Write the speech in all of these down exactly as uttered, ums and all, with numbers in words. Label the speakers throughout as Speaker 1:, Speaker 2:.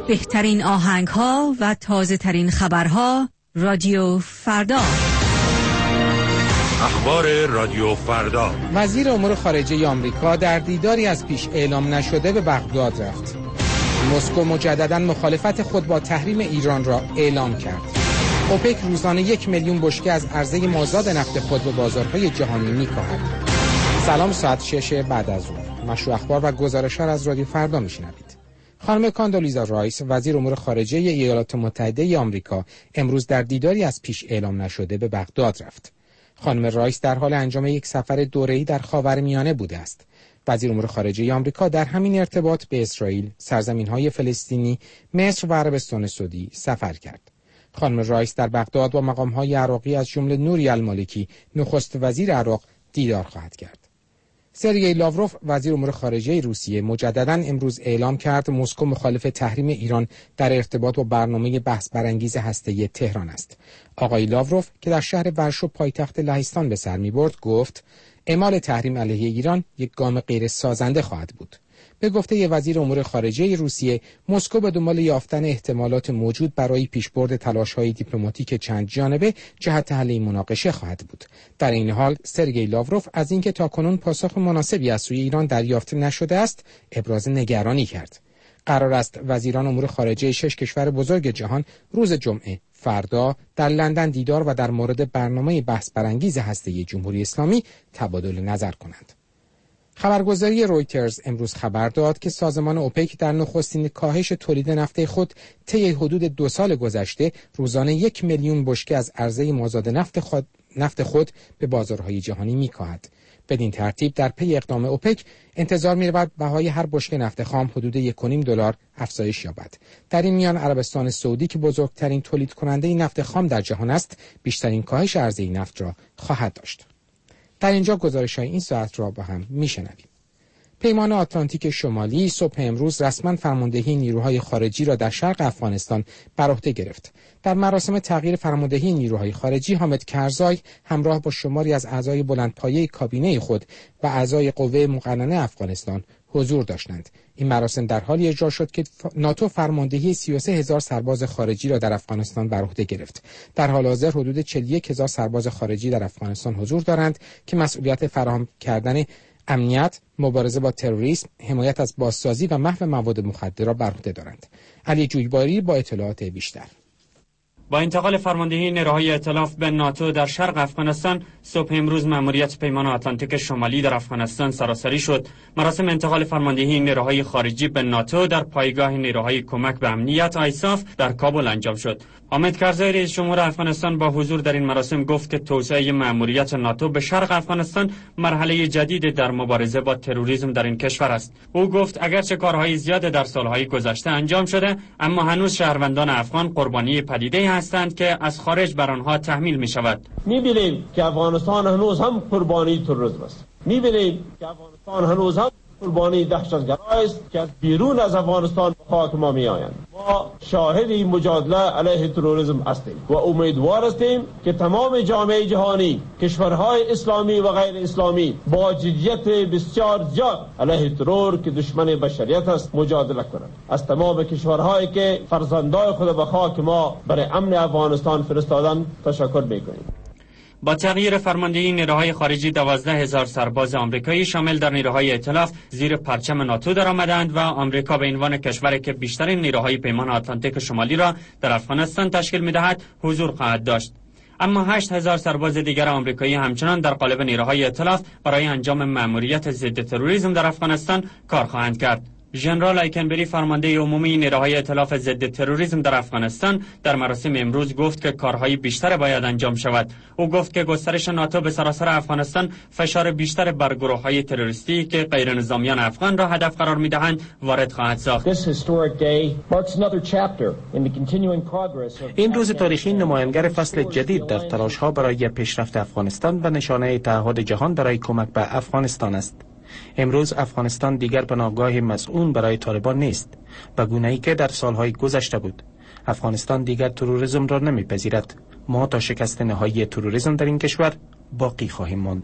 Speaker 1: بهترین آهنگ ها و تازه ترین خبرها. رادیو فردا.
Speaker 2: اخبار رادیو فردا.
Speaker 3: وزیر امور خارجه آمریکا در دیداری از پیش اعلام نشده به بغداد رفت. مسکو مجددا مخالفت خود با تحریم ایران را اعلام کرد. اوپک روزانه یک میلیون بشکه از عرضه مازاد نفت خود به بازارهای جهانی می‌کاهد. سلام، ساعت شش بعد از ظهر. مشروع اخبار و گزارش‌ها از رادیو فردا میشنوید. خانم کاندولیزا رایس، وزیر امور خارجه ایالات متحده آمریکا، امروز در دیداری از پیش اعلام نشده به بغداد رفت. خانم رایس در حال انجام یک سفر دوره‌ای در خاورمیانه بوده است. وزیر امور خارجه آمریکا در همین ارتباط به اسرائیل، سرزمین‌های فلسطینی، مصر و عربستان سعودی سفر کرد. خانم رایس در بغداد با مقام‌های عراقی از جمله نوری المالکی، نخست وزیر عراق، دیدار خواهد کرد. سرگئی لاوروف، وزیر امور خارجه روسیه، مجدداً امروز اعلام کرد مسکو مخالف تحریم ایران در ارتباط با برنامه بحث برانگیز هسته‌ای تهران است. آقای لاوروف که در شهر ورشو پایتخت لهستان به سر می‌برد، گفت اعمال تحریم علیه ایران یک گام غیر سازنده خواهد بود. به گفته وزیر امور خارجه روسیه، مسکو به دنبال یافتن احتمالات موجود برای پیشبرد تلاش‌های دیپلماتیک چند جانبه جهت حل این مناقشه خواهد بود. در این حال سرگئی لاوروف از اینکه تاکنون پاسخ مناسبی از سوی ایران دریافت نشده است، ابراز نگرانی کرد. قرار است وزیران امور خارجه شش کشور بزرگ جهان روز جمعه فردا در لندن دیدار و در مورد برنامه بحث برانگیز هسته‌ای جمهوری اسلامی تبادل نظر کنند. خبرگزاری رویترز امروز خبر داد که سازمان اوپک در نخستین کاهش تولید نفت خود طی حدود دو سال گذشته روزانه یک میلیون بشکه از عرضه مازاد نفت خود نفت خود به بازارهای جهانی می‌کاهد. بدین ترتیب در پی اقدام اوپک انتظار می‌رود بهای هر بشکه نفت خام حدود یک و نیم دلار افزایش یابد. در این میان عربستان سعودی که بزرگترین تولید کننده نفت خام در جهان است، بیشترین کاهش عرضه نفت را خواهد داشت. در اینجا گزارش‌های این ساعت را با هم میشنویم. پیمان آتلانتیک شمالی صبح امروز رسما فرماندهی نیروهای خارجی را در شرق افغانستان بر عهده گرفت. در مراسم تغییر فرماندهی نیروهای خارجی، حامد کرزای همراه با شماری از اعضای بلندپایه کابینه خود و اعضای قوه مقننه افغانستان حضور داشتند. این مراسم در حالی اجرا شد که ناتو فرماندهی سی و سه هزار سرباز خارجی را در افغانستان بر عهده گرفت. در حال حاضر حدود چهل و یک هزار سرباز خارجی در افغانستان حضور دارند که مسئولیت فراهم کردن امنیت، مبارزه با تروریسم، حمایت از بازسازی و محو مواد مخدر را بر عهده دارند. علی جویباری با اطلاعات بیشتر.
Speaker 4: با انتقال فرماندهی نیروهای ائتلاف به ناتو در شرق افغانستان، صبح امروز مأموریت پیمان آتلانتیک شمالی در افغانستان سراسری شد. مراسم انتقال فرماندهی نیروهای خارجی به ناتو در پایگاه نیروهای کمک به امنیت آیساف در کابل انجام شد. حامد کرزای رئیس جمهور افغانستان با حضور در این مراسم گفت که توسعه مأموریت ناتو به شرق افغانستان مرحله جدید در مبارزه با تروریسم در این کشور است. او گفت اگرچه کارهای زیاد در سالهای گذشته انجام شده، اما هنوز شهروندان افغان قربانی پدیده هستند که از خارج بر آنها تحمیل می شود.
Speaker 5: می بینیم که افغانستان هنوز هم قربانی تروریسم است. می بینیم که افغانستان هنوز هم قربانی دهشتگرایی است که از بیرون از افغانستان به خاک ما می آیند. ما شاهد مجادله علیه تروریسم هستیم و امیدوار هستیم که تمام جامعه جهانی، کشورهای اسلامی و غیر اسلامی با جدیت بسیار زیاد علیه ترور که دشمن بشریت است مجادله کنند. از تمام کشورهایی که فرزندای خود به خاک ما برای امن افغانستان فرستادن تشکر می‌کنیم.
Speaker 4: با تغییر فرماندهی نیروهای خارجی دوازده هزار سرباز آمریکایی شامل در نیروهای ائتلاف زیر پرچم ناتو درآمدند و آمریکا به عنوان کشوری که بیشترین نیروهای پیمان آتلانتیک شمالی را در افغانستان تشکیل می‌دهد حضور خواهد داشت. اما هشت هزار سرباز دیگر آمریکایی همچنان در قالب نیروهای ائتلاف برای انجام مأموریت ضد تروریسم در افغانستان کار خواهند کرد. ژنرال ایکنبری فرمانده عمومی نیروهای ائتلاف ضد تروریسم در افغانستان در مراسم امروز گفت که کارهای بیشتر باید انجام شود. او گفت که گسترش ناتو به سراسر افغانستان فشار بیشتر بر گروه‌های تروریستی که غیر نظامیان افغان را هدف قرار می‌دهند وارد خواهد ساخت.
Speaker 6: این روز تاریخی نمایانگر فصل جدید در تلاش‌ها برای پیشرفت افغانستان و نشانه تعهد جهان برای کمک به افغانستان است. امروز افغانستان دیگر پناهگاه مسئول برای طالبان نیست، به گونه‌ای که در سالهای گذشته بود. افغانستان دیگر تروریسم را نمیپذیرد. ما تا شکست نهایی تروریسم در این کشور باقی خواهیم ماند.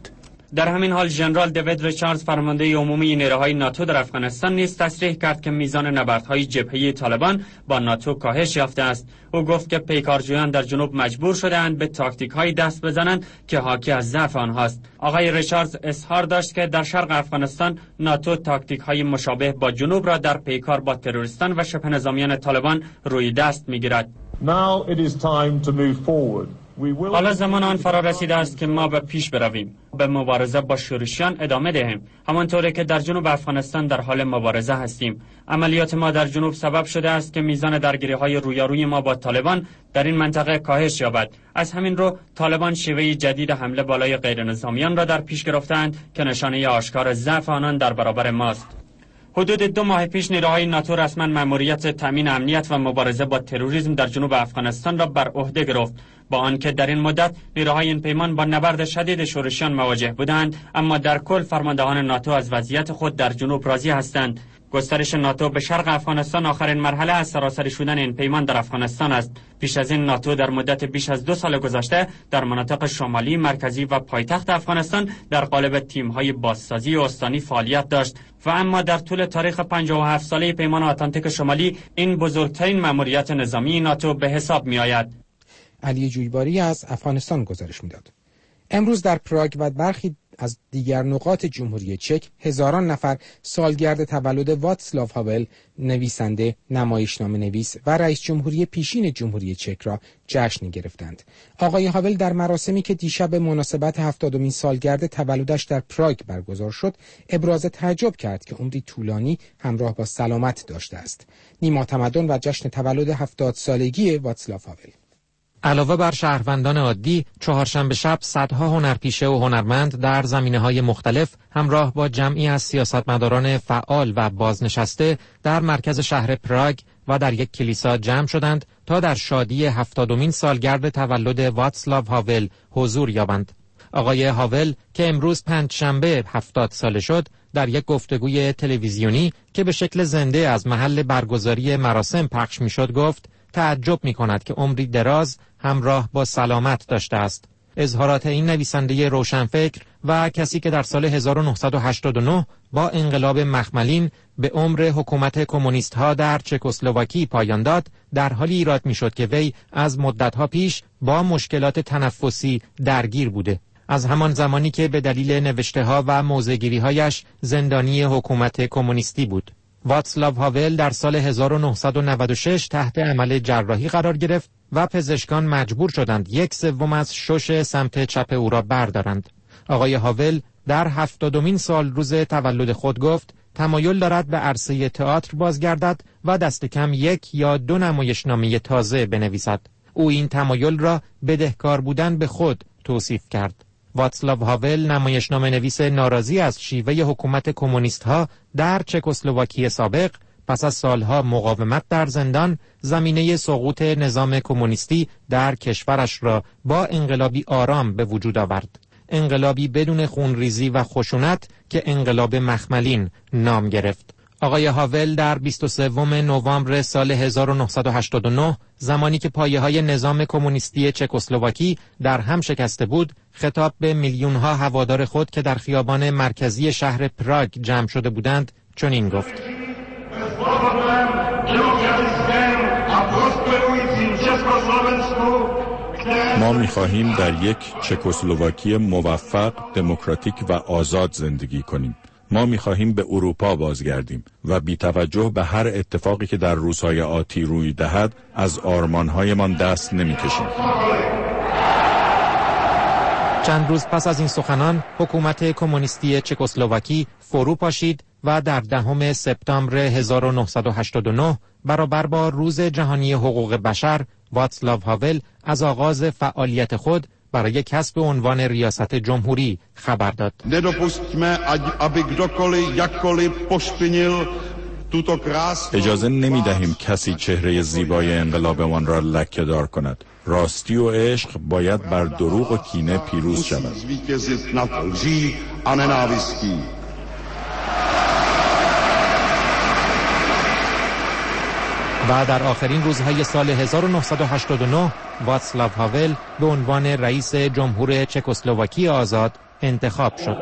Speaker 4: در همین حال ژنرال دیوید ریچاردز فرمانده عمومی نیروهای ناتو در افغانستان نیز تصریح کرد که میزان نبردهای جبهه طالبان با ناتو کاهش یافته است. او گفت که پیکارجویان در جنوب مجبور شده‌اند به تاکتیک‌های دست بزنند که حاکی از ضعف آنهاست. آقای ریچاردز اظهار داشت که در شرق افغانستان ناتو تاکتیک‌های مشابه با جنوب را در پیکار با تروریستان و شبه نظامیان طالبان روی دست می‌گیرد.
Speaker 5: Now it is time to move forward.
Speaker 4: حالا زمان آن فرا رسیده است که ما به پیش برویم، به مبارزه با شورشیان ادامه دهیم، همانطوری که در جنوب افغانستان در حال مبارزه هستیم. عملیات ما در جنوب سبب شده است که میزان درگیری‌های رویاروی ما با طالبان در این منطقه کاهش یابد. از همین رو طالبان شیوه جدید حمله بالای غیرنظامیان را در پیش گرفتند که نشانه آشکار ضعف آنان در برابر ماست. حدود دو ماه پیش نیروهای ناتو رسما مأموریت تامین امنیت و مبارزه با تروریسم در جنوب افغانستان را بر عهده گرفت. با آنکه در این مدت نیروهای این پیمان با نبرد شدید شورشیان مواجه بودند، اما در کل فرماندهان ناتو از وضعیت خود در جنوب راضی هستند. گسترش ناتو به شرق افغانستان آخرین مرحله از سراسری شدن این پیمان در افغانستان است. پیش از این ناتو در مدت بیش از دو سال گذشته در مناطق شمالی، مرکزی و پایتخت افغانستان در قالب تیم‌های بازسازی استانی فعالیت داشت و اما در طول تاریخ پنجاه و هفت ساله پیمان آتلانتیک شمالی این بزرگترین مأموریت نظامی ناتو به حساب می‌آید.
Speaker 3: علی جویباری از افغانستان گزارش می‌داد. امروز در پراگ و برخی از دیگر نقاط جمهوری چک هزاران نفر سالگرد تولد واتسلاو هاول، نویسنده، نمایشنامه نویس و رئیس جمهوری پیشین جمهوری چک را جشن گرفتند. آقای هاول در مراسمی که دیشب به مناسبت هفتادمین سالگرد تولدش در پراگ برگزار شد، ابراز تعجب کرد که عمری طولانی همراه با سلامت داشته است. نیما تمدن و جشن تولد هفتاد سالگی واتسلاو هاول.
Speaker 7: علاوه بر شهروندان عادی، چهارشنبه شب صدها هنرپیشه و هنرمند در زمینه‌های مختلف همراه با جمعی از سیاستمداران فعال و بازنشسته در مرکز شهر پراگ و در یک کلیسا جمع شدند تا در شادی هفتادمین سالگرد تولد واتسلاو هاول حضور یابند. آقای هاول که امروز پنجشنبه هفتاد ساله شد، در یک گفتگوی تلویزیونی که به شکل زنده از محل برگزاری مراسم پخش می‌شد گفت تعجب می کند که عمری دراز همراه با سلامت داشته است. اظهارات این نویسنده روشنفکر و کسی که در سال هزار و نهصد و هشتاد و نه با انقلاب مخملین به عمر حکومت کمونیست ها در چکسلواکی پایان داد، در حالی ایراد می شد که وی از مدتها پیش با مشکلات تنفسی درگیر بوده. از همان زمانی که به دلیل نوشته ها و موضع‌گیری هایش زندانی حکومت کمونیستی بود. واتسلاو هاول در سال هزار و نهصد و نود و شش تحت عمل جراحی قرار گرفت و پزشکان مجبور شدند یک سوم از شش سمت چپ او را بردارند. آقای هاول در هفتادمین سال روز تولد خود گفت تمایل دارد به عرصه تئاتر بازگردد و دست کم یک یا دو نمایشنامه تازه بنویسد. او این تمایل را بدهکار بودن به خود توصیف کرد. واتسلاو هاول نمایشنامه نویس ناراضی از شیوه حکومت کمونیست ها در چکسلواکی سابق پس از سالها مقاومت در زندان زمینه سقوط نظام کمونیستی در کشورش را با انقلابی آرام به وجود آورد. انقلابی بدون خونریزی و خشونت که انقلاب مخملین نام گرفت. آقای هاول در بیست و سوم نوامبر سال هزار و نهصد و هشتاد و نه زمانی که پایه‌های نظام کمونیستی چکسلواکی در هم شکسته بود، خطاب به میلیون‌ها هوادار خود که در خیابان مرکزی شهر پراگ جمع شده بودند چنین گفت:
Speaker 2: ما می‌خواهیم در یک چکسلواکی موفق، دموکراتیک و آزاد زندگی کنیم. ما می‌خواهیم به اروپا بازگردیم و بی توجه به هر اتفاقی که در روزهای آتی روی دهد از آرمان‌هایمان دست نمی‌کشیم.
Speaker 7: چند روز پس از این سخنان حکومت کمونیستی چکسلواکی فرو پاشید و در دهم سپتامبر هزار و نهصد و هشتاد و نه برابر با روز جهانی حقوق بشر واتسلاو هاول از آغاز فعالیت خود برای کسب عنوان ریاست جمهوری خبر داد.
Speaker 2: اجازه نمی دهیم کسی چهره زیبای انقلابمان را لکه‌دار کند. راستی و عشق باید بر دروغ و کینه پیروز شود.
Speaker 7: و در آخرین روزهای سال هزار و نهصد و هشتاد و نه واتسلاو هاول به عنوان رئیس جمهور چکسلواکی آزاد انتخاب شد.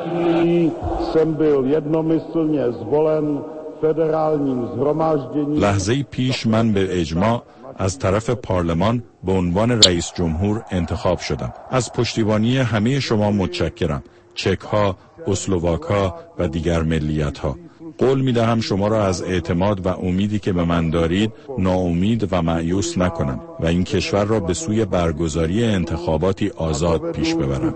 Speaker 2: لحظه پیش من به اجماع از طرف پارلمان به عنوان رئیس جمهور انتخاب شدم. از پشتیبانی همه شما متشکرم. چک ها، اسلوواک ها و دیگر ملیت ها. قول می دهم شما را از اعتماد و امیدی که به من دارید ناامید و مایوس نکنم و این کشور را به سوی برگزاری انتخاباتی آزاد پیش ببرم.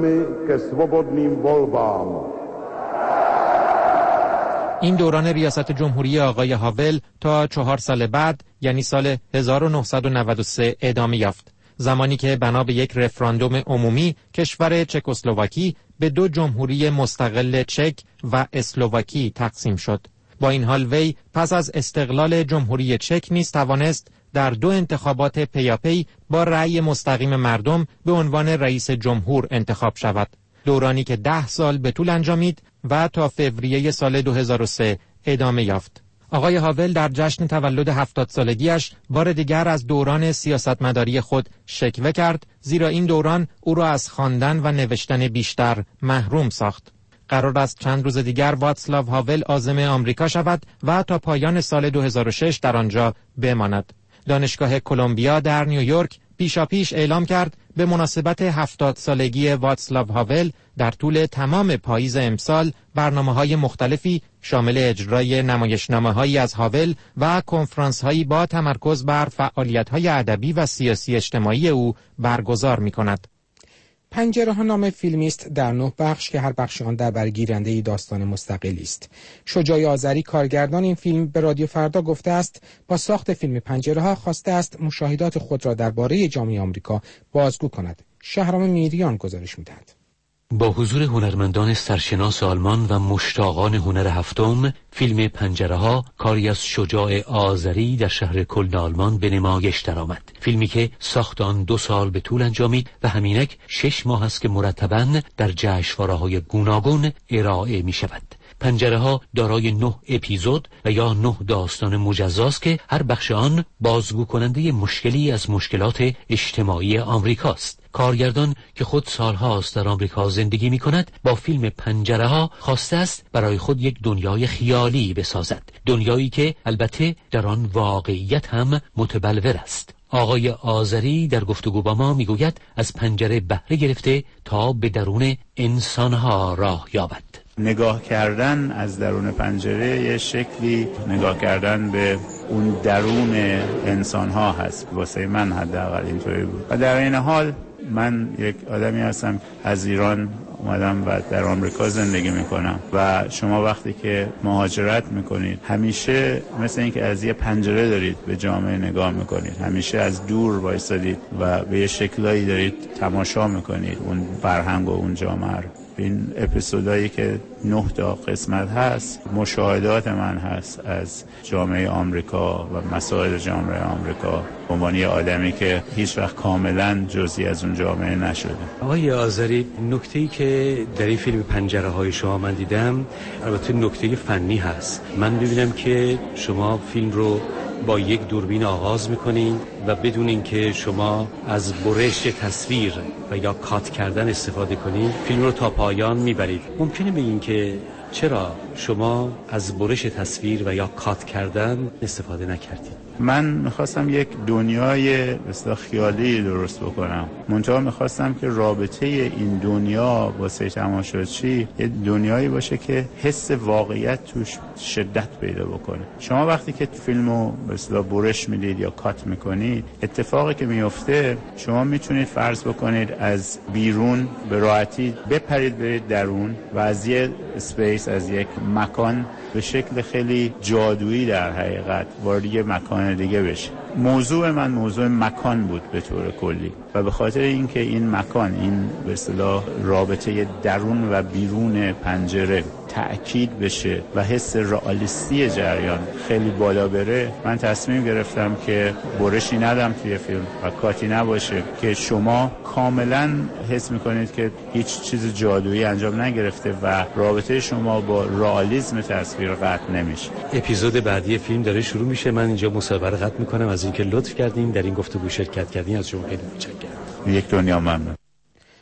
Speaker 7: این دوران ریاست جمهوری آقای هاول تا چهار سال بعد یعنی سال هزار و نهصد و نود و سه ادامه یافت، زمانی که بنا به یک رفراندوم عمومی کشور چکسلواکی به دو جمهوری مستقل چک و اسلوواکی تقسیم شد. با این حال وی پس از استقلال جمهوری چک نیز توانست در دو انتخابات پیاپی با رأی مستقیم مردم به عنوان رئیس جمهور انتخاب شود، دورانی که ده سال به طول انجامید و تا فوریه سال دو هزار و سه ادامه یافت. آقای هاول در جشن تولد هفتاد سالگیش بار دیگر از دوران سیاستمداری خود شکوه کرد، زیرا این دوران او را از خواندن و نوشتن بیشتر محروم ساخت. قرار است چند روز دیگر واتسلاو هاول عازم آمریکا شود و تا پایان سال دو هزار و شش در آنجا بماند. دانشگاه کلمبیا در نیویورک پیشاپیش اعلام کرد به مناسبت هفتاد سالگی واتسلاو هاول در طول تمام پاییز امسال برنامه‌های مختلفی شامل اجرای نمایشنامه‌هایی از هاول و کنفرانس‌هایی با تمرکز بر فعالیت‌های ادبی و سیاسی اجتماعی او برگزار می‌کند.
Speaker 3: پنجره‌ها نام فیلمی است در نه بخش که هر بخش آن در برگیرنده داستان مستقلی است. شجاع آذری کارگردان این فیلم به رادیو فردا گفته است با ساخت فیلم پنجره‌ها خواسته است مشاهدات خود را درباره جامعه آمریکا بازگو کند. شهرام میریان گزارش می‌دهد.
Speaker 8: با حضور هنرمندان سرشناس آلمان و مشتاقان هنر هفتم، فیلم پنجره‌ها کاری از شجاع آذری در شهر کلن آلمان به نمایش درآمد. فیلمی که ساخت آن دو سال به طول انجامید و همینک شش ماه است که مرتباً در جشنواره‌های گوناگون ارائه می‌شود. پنجره‌ها دارای نه اپیزود و یا نه داستان مجزاست که هر بخش آن بازگو کننده مشکلی از مشکلات اجتماعی آمریکاست. کارگردان که خود سالهاست در آمریکا زندگی می کند با فیلم پنجره‌ها خواسته است برای خود یک دنیای خیالی بسازد، دنیایی که البته در آن واقعیت هم متبلور است. آقای آذری در گفتگو با ما میگوید از پنجره بهره گرفته تا به درون انسانها راه یابد.
Speaker 9: نگاه کردن از درون پنجره یه شکلی نگاه کردن به اون درون انسان ها هست. واسه من حداقل اینطوری بود. و در این حال من یک آدمی هستم از ایران اومدم و در آمریکا زندگی میکنم و شما وقتی که مهاجرت میکنید همیشه مثل اینکه از یه پنجره دارید به جامعه نگاه میکنید، همیشه از دور وایسادید و به یه شکلایی دارید تماشا میکنید اون فرهنگ و اون جامعه. این اپیزودایی که نه تا قسمت هست مشاهدات من هست از جامعه آمریکا و مسائل جامعه آمریکا به عنوان یه آدمی که هیچ وقت کاملا جزئی از اون جامعه نشده.
Speaker 8: آقای آذری، نکته‌ای که در این فیلم پنجره‌های شما من دیدم البته نکته فنی هست. من می‌بینم که شما فیلم رو با یک دوربین آغاز میکنین و بدون اینکه شما از برش تصویر و یا کات کردن استفاده کنین فیلم رو تا پایان میبرید. ممکنه بگین که چرا شما از برش تصویر و یا کات کردن استفاده نکردید؟
Speaker 9: من میخواستم یک دنیای مثلا خیالی درست بکنم، منتها میخواستم که رابطه این دنیا با سه تماشاچی یه دنیایی باشه که حس واقعیت توش شدت پیدا بکنه. شما وقتی که فیلمو مثلا برش میدید یا کات میکنید، اتفاقی که میفته شما میتونید فرض بکنید از بیرون به راحتی بپرید برید درون و از یه اسپیس، از یک مکان به شکل خیلی جادویی در حقیقت وارد یه مکان دیگه بشه. موضوع من موضوع مکان بود به طور کلی و به خاطر اینکه این مکان، این به اصطلاح رابطه درون و بیرون پنجره تأکید بشه و حس رئالیستی جریان خیلی بالا بره، من تصمیم گرفتم که برشی ندم توی فیلم و کاتی نباشه که شما کاملا حس میکنید که هیچ چیز جادویی انجام نگرفته و رابطه شما با رئالیسم تصویر قطع نمیشه.
Speaker 8: اپیزود بعدی فیلم داره شروع میشه. من اینجا مصاحبه قطع میکنم. از اینکه لطف کردین در این گفتگو شرکت کردین از شما خیلی متشکرم.
Speaker 9: یک دنیا ممنون.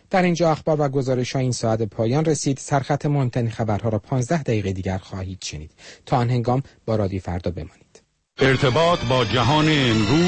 Speaker 3: در اینجا اخبار و گزارش‌های این ساعت پایان رسید. سرخط مهمترین خبرها را پانزده دقیقه دیگر خواهید شنید. تا آن هنگام با رادیو فردا بمانید.
Speaker 10: ارتباط با جهان امروز